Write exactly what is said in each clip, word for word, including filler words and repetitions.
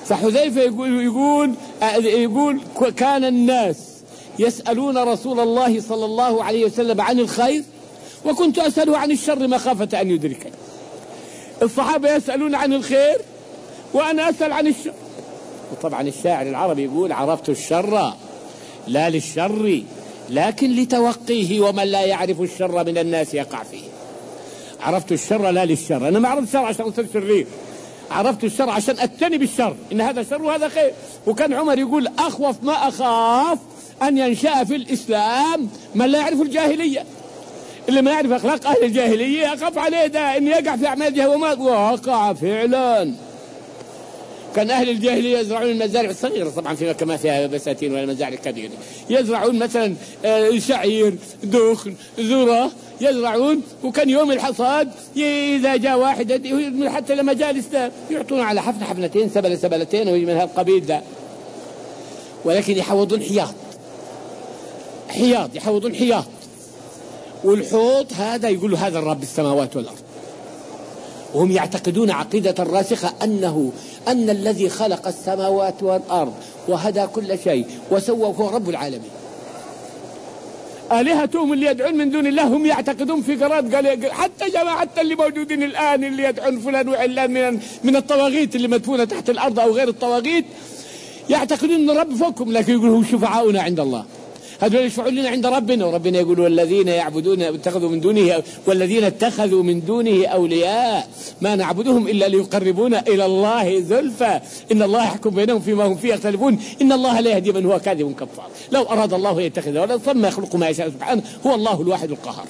فحذيفة يقول, يقول, يقول كان الناس يسألون رسول الله صلى الله عليه وسلم عن الخير وكنت أسأله عن الشر مخافة أن يدركني. الصحابة يسألون عن الخير وأنا أسأل عن الشر. وطبعا الشاعر العربي يقول عرفت الشر لا للشر لكن لتوقيه ومن لا يعرف الشر من الناس يقع فيه. عرفت الشر لا للشر، أنا ما عرفت الشر عشان أصير شرير، عرفت الشر عشان أتني بالشر، إن هذا شر وهذا خير. وكان عمر يقول أخوف ما أخاف أن ينشأ في الإسلام من لا يعرف الجاهلية. اللي ما يعرف أخلاق أهل الجاهلية أخاف عليه ده إن يقع في أعمال جهة وما وقع فعلا. كان أهل الجاهلية يزرعون المزارع الصغيرة، طبعا في مكة ما فيها بساتين ولا مزارع كبيرة، يزرعون مثلا شعير، دخن، ذرة يزرعون، وكان يوم الحصاد إذا جاء واحد حتى لما جاء الإسلام يعطون على حفنة حفنتين سبلة سبلتين ومن هالقبيل ده، ولكن يحوضون حياط حياط يحوضون حياط. والحوض هذا يقولوا هذا الرب السماوات والأرض، وهم يعتقدون عقيدة راسخة أنه أن الذي خلق السماوات والأرض وهدى كل شيء وسوى هو رب العالمين. آلهتهم اللي يدعون من دون الله هم يعتقدون في قرارات، قال حتى جماعة اللي موجودين الآن اللي يدعون فلان وعلان من من الطواغيت اللي مدفونة تحت الأرض أو غير الطواغيت يعتقدون أن الرب فوقهم، لكن يقولوا هم شفعاؤنا عند الله، هذول يشفعون لنا عند ربنا. وربنا يقول والذين يعبدون اتخذوا من دونه والذين اتخذوا من دونه أولياء ما نعبدهم إلا ليقربونا إلى الله زلفى إن الله يحكم بينهم فيما هم فيه يختلفون إن الله لا يهدي من هو كاذب كفار لو أراد الله يتخذ ولدا ثم يخلق ما يشاء سبحانه هو الله الواحد القهار.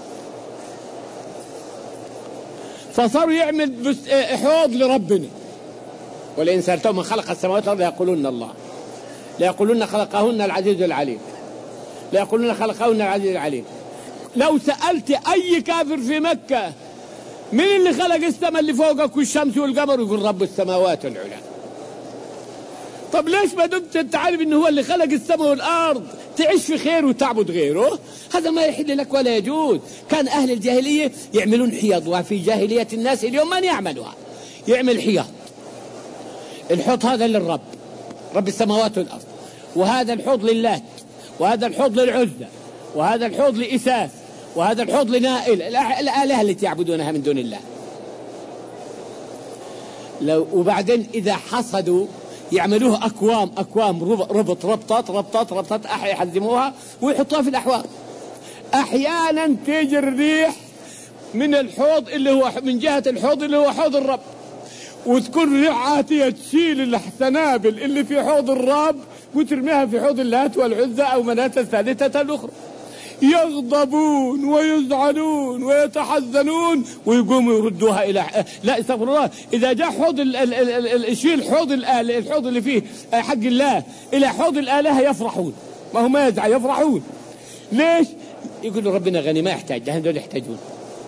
فصاروا يعمل حوض لربنا. ولئن سألتهم من خلق السماوات والأرض ليقولون الله، ليقولون خلقهن العزيز العليم، لا يقولون خلقهن العزيز العليم. لو سألت أي كافر في مكة من اللي خلق السماء اللي فوقك والشمس والقمر يقول رب السماوات العلى. طب ليش ما دمت انت عارف انه هو اللي خلق السماء والأرض تعيش في خير وتعبد غيره؟ هذا ما يحل لك ولا يجوز. كان أهل الجاهلية يعملون حياض، وفي جاهلية الناس اليوم من يعملها يعمل حياض. الحوض هذا للرب رب السماوات والأرض، وهذا الحوض لله، وهذا الحوض للعزة، وهذا الحوض لإساس، وهذا الحوض لنائل، الآلهة التي يعبدونها من دون الله. لو وبعدين إذا حصدوا يعملوها أكوام أكوام ربط ربطات ربطات ربطات أحياء يحزموها ويحطوها في الأحواض. أحيانا تيجي الريح من الحوض اللي هو من جهة الحوض اللي هو حوض الرب، وتكون ريح عاتية تشيل السنابل اللي في حوض الرب وترميها في حوض اللات والعزة أو مناة الثالثة الأخرى. يغضبون ويزعلون ويتحزنون ويقوموا يردوها إلى لا استغفر الله. إذا جاء حوض ال... ال... ال... ال... يشيل حوض الآلة الحوض اللي فيه حق الله إلى حوض الآلهة يفرحون، ما هم ما يزعل يفرحون. ليش؟ يقولوا ربنا غني ما يحتاج، هذول يحتاجون.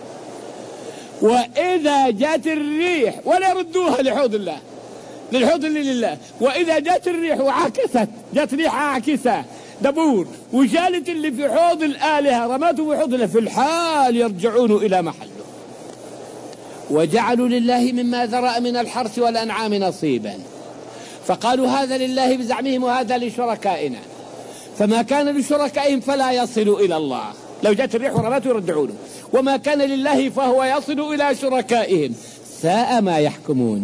وإذا جاءت الريح ولا يردوها لحوض الله للحوض اللي لله، وإذا جاءت الريح وعكست جاءت ريح عاكسة دبور وشالت اللي في حوض الآلهة رمته في حوض الله في الحال يرجعون إلى محله. وجعلوا لله مما ذرأ من الحرث والأنعام نصيبا فقالوا هذا لله بزعمهم وهذا لشركائنا، فما كان لشركائهم فلا يصل إلى الله. لو جاءت الريح ورمته يرجعونه، وما كان لله فهو يصل إلى شركائهم ساء ما يحكمون.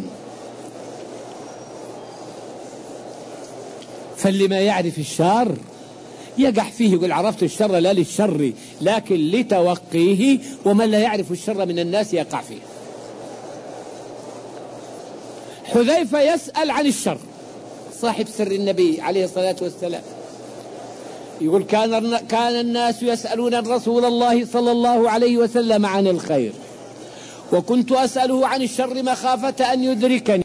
فاللي ما يعرف الشر يقع فيه. يقول عرفت الشر لا للشر لكن لتوقيه ومن لا يعرف الشر من الناس يقع فيه. حذيفة يسأل عن الشر، صاحب سر النبي عليه الصلاة والسلام، يقول كان كان الناس يسألون رسول الله صلى الله عليه وسلم عن الخير وكنت أسأله عن الشر مخافة أن يدركني.